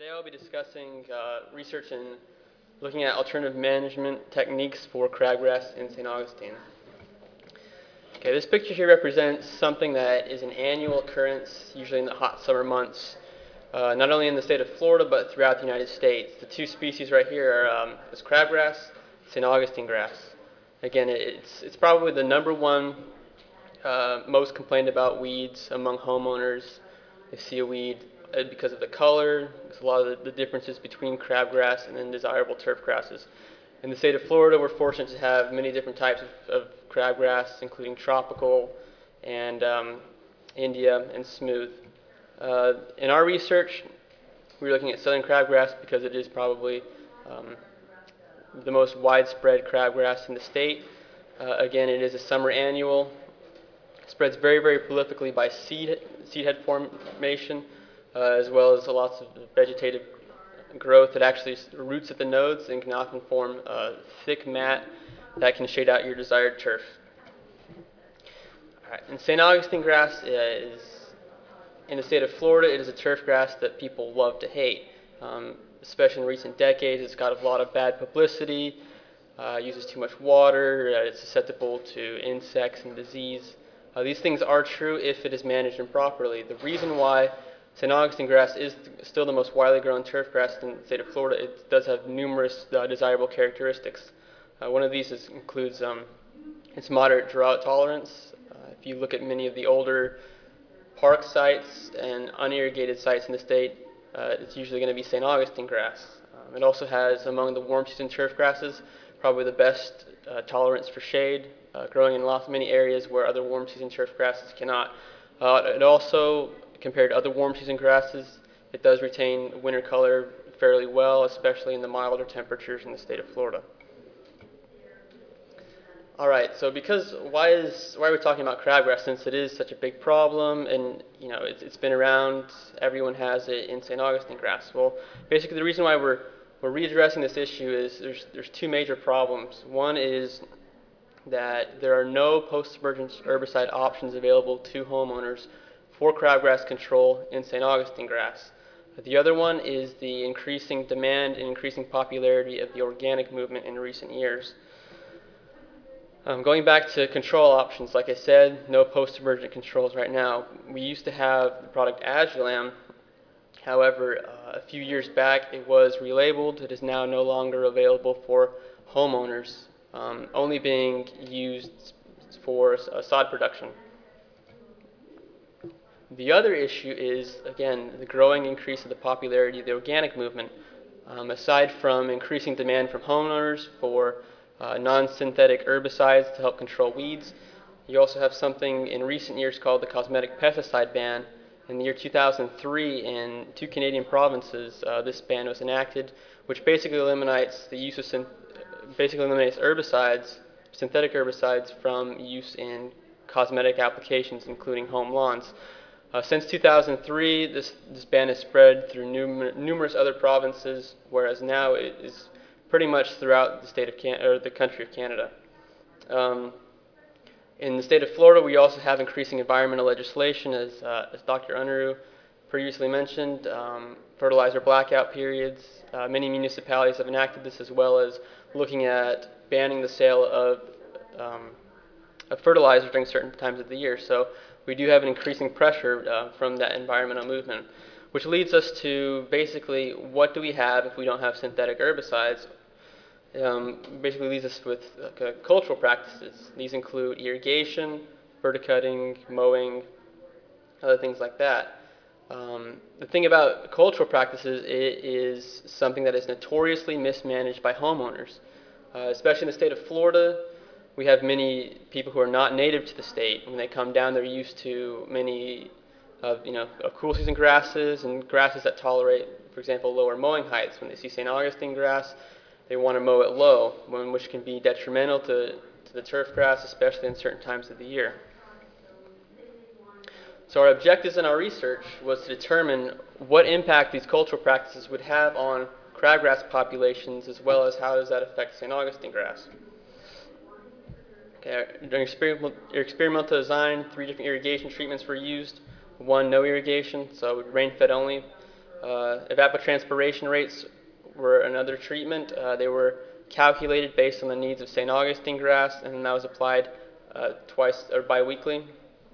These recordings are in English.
Today I'll be discussing research and looking at alternative management techniques for crabgrass in St. Augustine. Okay, this picture here represents something that is an annual occurrence, usually in the hot summer months, not only in the state of Florida but throughout the United States. The two species right here are is crabgrass, St. Augustine grass. Again, it's probably the number one most complained about weeds among homeowners. They see a weed because of the color. There's a lot of the differences between crabgrass and then desirable turf grasses. In the state of Florida, we're fortunate to have many different types of crabgrass, including tropical and India and smooth. In our research, we're looking at southern crabgrass because it is probably the most widespread crabgrass in the state. Again, it is a summer annual. It spreads very, very prolifically by seed head formation, as well as lots of vegetative growth. It actually roots at the nodes and can often form a thick mat that can shade out your desired turf. All right. And St. Augustine grass is, in the state of Florida, it is a turf grass that people love to hate, especially in recent decades. It's got a lot of bad publicity, uses too much water, it's susceptible to insects and disease. These things are true if it is managed improperly. The reason why St. Augustine grass is still the most widely grown turf grass in the state of Florida, it does have numerous desirable characteristics. One of these includes its moderate drought tolerance. If you look at many of the older park sites and unirrigated sites in the state, it's usually going to be St. Augustine grass. It also has, among the warm season turf grasses, probably the best tolerance for shade, growing in many areas where other warm season turf grasses cannot. It also, compared to other warm season grasses, it does retain winter color fairly well, especially in the milder temperatures in the state of Florida. All right, so why are we talking about crabgrass, since it is such a big problem and it's been around, everyone has it in St. Augustine grass? Well, basically the reason why we're readdressing this issue is there's two major problems. One is that there are no post-emergence herbicide options available to homeowners for crabgrass control in St. Augustine grass. The other one is the increasing demand and increasing popularity of the organic movement in recent years. Going back to control options, like I said, no post-emergent controls right now. We used to have the product Agilam. However, a few years back it was relabeled. It is now no longer available for homeowners, only being used for sod production. The other issue is, again, the growing increase of the popularity of the organic movement. Aside from increasing demand from homeowners for non-synthetic herbicides to help control weeds, you also have something in recent years called the cosmetic pesticide ban. In the year 2003, in 2 Canadian provinces, this ban was enacted, which basically eliminates the use of herbicides, synthetic herbicides, from use in cosmetic applications, including home lawns. Since 2003, this ban has spread through numerous other provinces, whereas now it is pretty much throughout the state of or the country of Canada. In the state of Florida, we also have increasing environmental legislation, as Dr. Unruh previously mentioned, fertilizer blackout periods. Many municipalities have enacted this, as well as looking at banning the sale of fertilizer during certain times of the year. So we do have an increasing pressure from that environmental movement, which leads us to basically what do we have if we don't have synthetic herbicides. Basically leaves us with cultural practices. These include irrigation, verticutting, mowing, other things like that. The thing about cultural practices, it is something that is notoriously mismanaged by homeowners. Especially in the state of Florida, we have many people who are not native to the state. When they come down, they're used to many of cool season grasses and grasses that tolerate, for example, lower mowing heights. When they see St. Augustine grass, they want to mow it low, which can be detrimental to the turf grass, especially in certain times of the year. So our objectives in our research was to determine what impact these cultural practices would have on crabgrass populations, as well as how does that affect St. Augustine grass. Okay, during experimental design, 3 different irrigation treatments were used. 1, no irrigation, so rain-fed only. Evapotranspiration rates were another treatment. They were calculated based on the needs of St. Augustine grass, and that was applied twice or biweekly.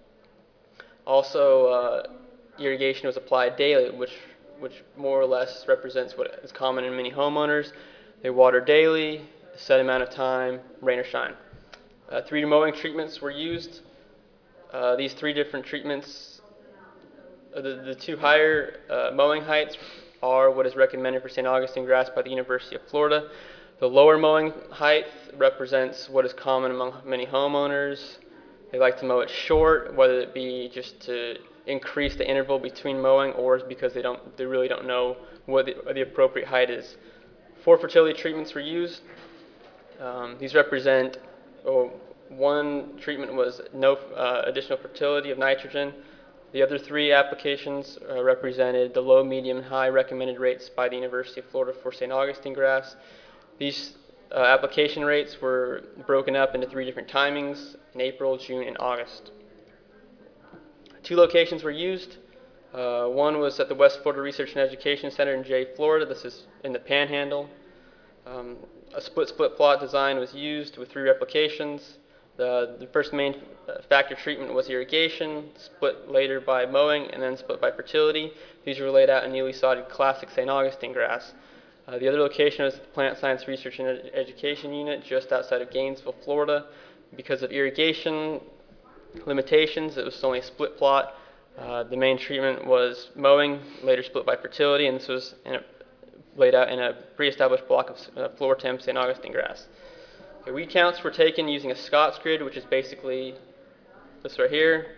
Also, irrigation was applied daily, which more or less represents what is common in many homeowners. They water daily, a set amount of time, rain or shine. 3 mowing treatments were used. These 3 different treatments, the 2 higher mowing heights are what is recommended for St. Augustine grass by the University of Florida. The lower mowing height represents what is common among many homeowners. They like to mow it short, whether it be just to increase the interval between mowing or because they really don't know what the appropriate height is. 4 fertility treatments were used. These represent, 1 treatment was no additional fertility of nitrogen. The other 3 applications represented the low, medium, and high recommended rates by the University of Florida for St. Augustine grass. These application rates were broken up into 3 different timings in April, June, and August. 2 locations were used. One was at the West Florida Research and Education Center in Jay, Florida. This is in the Panhandle. A split plot design was used with 3 replications. The first main factor treatment was irrigation, split later by mowing, and then split by fertility. These were laid out in newly sodded classic St. Augustine grass. The other location was the Plant Science Research and Education Unit just outside of Gainesville, Florida. Because of irrigation limitations, it was only a split plot. The main treatment was mowing, later split by fertility, and this was laid out in a pre-established block of Floratem St. Augustine grass. The weed counts were taken using a Scott's grid, which is basically this right here,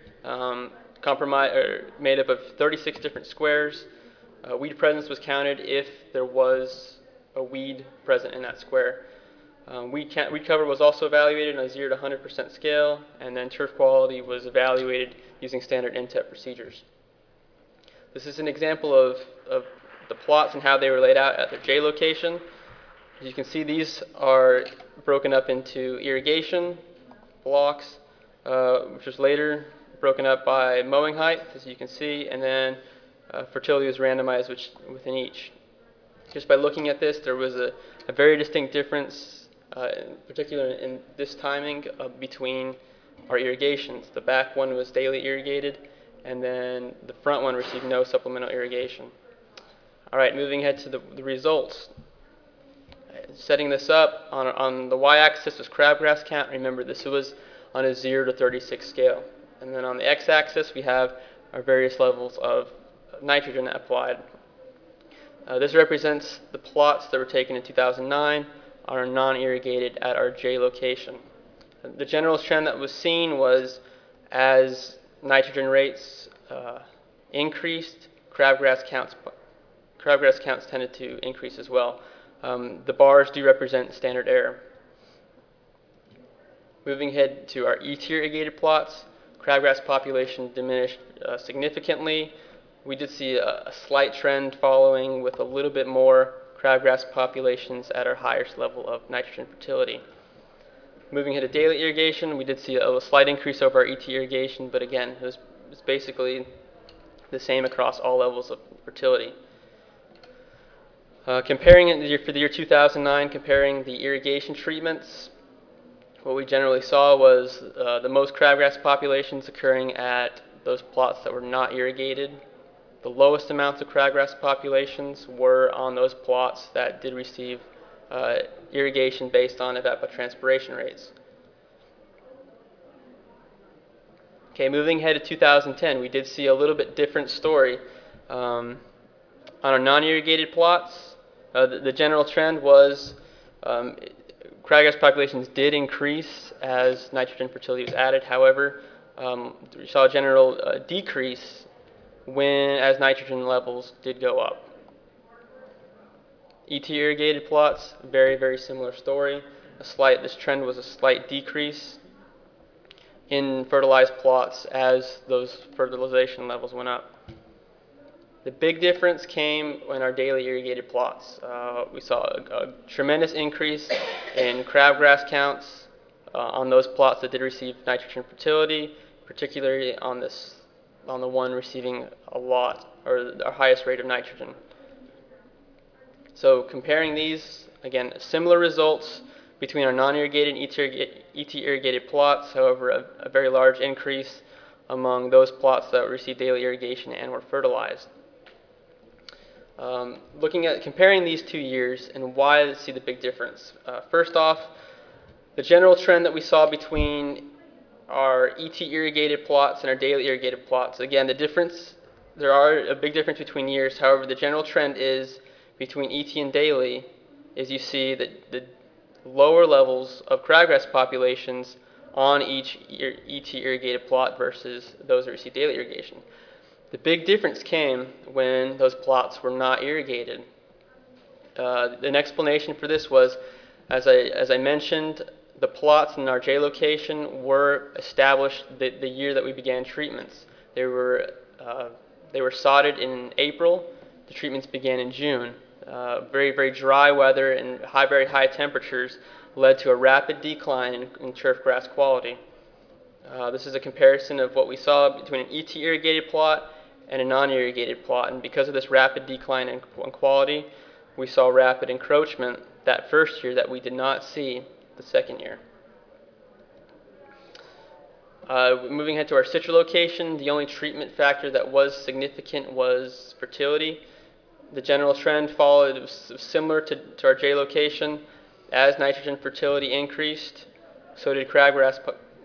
made up of 36 different squares. Weed presence was counted if there was a weed present in that square. Weed cover was also evaluated on a 0 to 100% scale, and then turf quality was evaluated using standard NTEP procedures. This is an example of the plots and how they were laid out at the J location. As you can see, these are broken up into irrigation blocks, which was later broken up by mowing height, as you can see, and then fertility was randomized within each. Just by looking at this, there was a very distinct difference, in particular in this timing, between our irrigations. The back one was daily irrigated, and then the front one received no supplemental irrigation. All right, moving ahead to the results. Setting this up, on the y-axis was crabgrass count. Remember, this was on a 0 to 36 scale. And then on the x-axis, we have our various levels of nitrogen applied. This represents the plots that were taken in 2009 are non-irrigated at our J location. The general trend that was seen was as nitrogen rates increased, crabgrass counts tended to increase as well. The bars do represent standard error. Moving ahead to our ET irrigated plots, crabgrass population diminished significantly. We did see a slight trend following with a little bit more crabgrass populations at our highest level of nitrogen fertility. Moving ahead to daily irrigation, we did see a slight increase over our ET irrigation, but again, it was basically the same across all levels of fertility. Comparing it for the year 2009, comparing the irrigation treatments, what we generally saw was the most crabgrass populations occurring at those plots that were not irrigated. The lowest amounts of crabgrass populations were on those plots that did receive irrigation based on evapotranspiration rates. Okay, moving ahead to 2010, we did see a little bit different story. On our non-irrigated plots, the general trend was crabgrass populations did increase as nitrogen fertility was added. However, we saw a general decrease as nitrogen levels did go up. ET irrigated plots, very, very similar story. This trend was a slight decrease in fertilized plots as those fertilization levels went up. The big difference came in our daily irrigated plots. We saw a tremendous increase in crabgrass counts on those plots that did receive nitrogen fertility, particularly on this on the one receiving a lot, or our highest rate of nitrogen. So comparing these, again, similar results between our non-irrigated and ET irrigated plots, however, a very large increase among those plots that received daily irrigation and were fertilized. Looking at comparing these 2 years and why I see the big difference. First off, the general trend that we saw between our ET irrigated plots and our daily irrigated plots. Again, there are a big difference between years. However, the general trend is between ET and daily is you see that the lower levels of crabgrass populations on each ET irrigated plot versus those that receive daily irrigation. The big difference came when those plots were not irrigated. An explanation for this was, as I mentioned, the plots in our J location were established the year that we began treatments. They were sodded in April. The treatments began in June. Very, very dry weather and very high temperatures led to a rapid decline in turf grass quality. This is a comparison of what we saw between an ET irrigated plot and a non-irrigated plot, and because of this rapid decline in quality, we saw rapid encroachment that first year that we did not see the second year. Moving ahead to our citrus location, the only treatment factor that was significant was fertility. The general trend followed was similar to our J location. As nitrogen fertility increased, so did crabgrass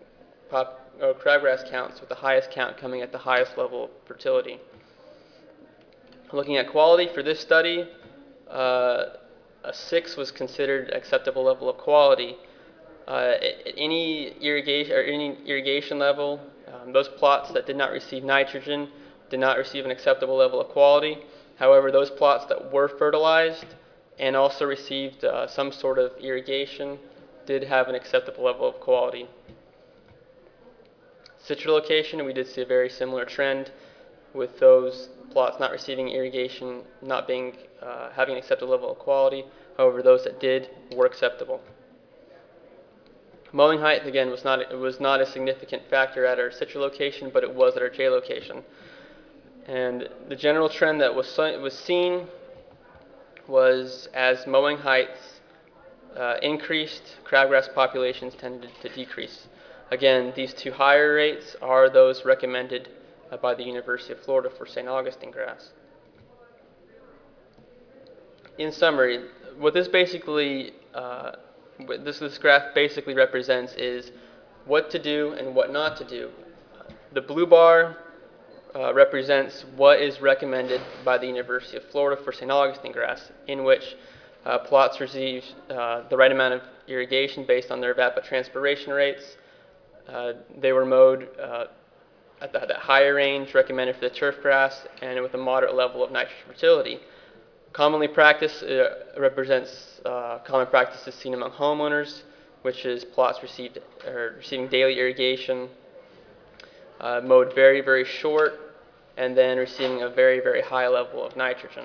counts, with the highest count coming at the highest level of fertility. Looking at quality for this study, a 6 was considered acceptable level of quality. At any irrigation level, those plots that did not receive nitrogen did not receive an acceptable level of quality. However, those plots that were fertilized and also received some sort of irrigation did have an acceptable level of quality. Citrus location, we did see a very similar trend with those plots not receiving irrigation not having an acceptable level of quality. However, those that did were acceptable. Mowing height, again, was not a significant factor at our citrus location, but it was at our J location. And the general trend that was seen was as mowing heights increased, crabgrass populations tended to decrease. Again, these two higher rates are those recommended by the University of Florida for St. Augustine grass. In summary, what this graph basically represents is what to do and what not to do. The blue bar represents what is recommended by the University of Florida for St. Augustine grass, in which plots receive the right amount of irrigation based on their evapotranspiration rates. They were mowed at that higher range recommended for the turf grass and with a moderate level of nitrogen fertility. Commonly practice represents common practices seen among homeowners, which is plots receiving daily irrigation, mowed very, very short, and then receiving a very, very high level of nitrogen.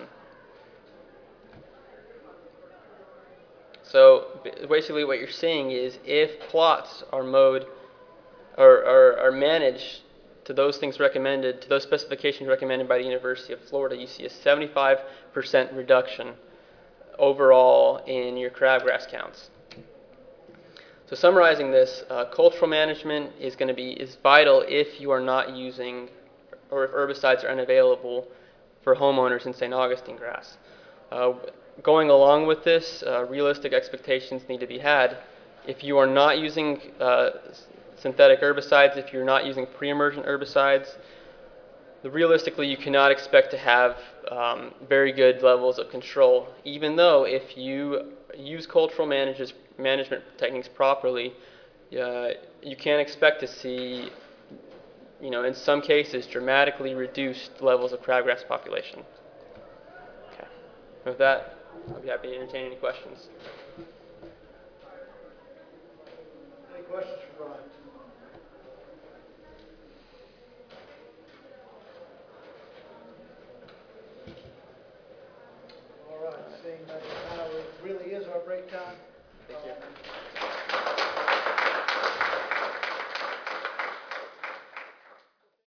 So basically what you're seeing is if plots are mowed or are managed to those things recommended, to those specifications recommended by the University of Florida, you see a 75% reduction overall in your crabgrass counts. So summarizing this, cultural management is vital if you are not using, or if herbicides are unavailable for homeowners in St. Augustine grass. Going along with this, realistic expectations need to be had. If you are not using synthetic herbicides, if you're not using pre-emergent herbicides, realistically you cannot expect to have very good levels of control, even though if you use cultural management techniques properly, you can expect to see, in some cases, dramatically reduced levels of crabgrass population. Okay. With that, I'll be happy to entertain any questions. Any questions for Brian? All right, seeing that now it really is our break time. Thank you.